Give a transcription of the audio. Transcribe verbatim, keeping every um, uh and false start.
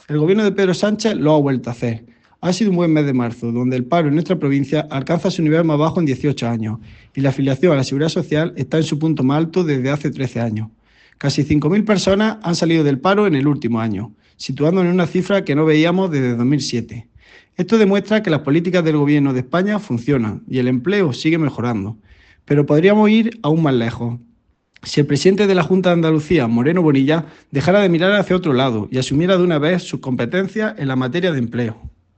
El gobierno de Pedro Sánchez lo ha vuelto a hacer. Ha sido un buen mes de marzo, donde el paro en nuestra provincia alcanza su nivel más bajo en dieciocho años y la afiliación a la Seguridad Social está en su punto más alto desde hace trece años. Casi cinco mil personas han salido del paro en el último año, situándonos en una cifra que no veíamos desde dos mil siete. Esto demuestra que las políticas del gobierno de España funcionan y el empleo sigue mejorando. Pero podríamos ir aún más lejos. Si el presidente de la Junta de Andalucía, Moreno Bonilla, dejara de mirar hacia otro lado y asumiera de una vez sus competencias en la materia de empleo.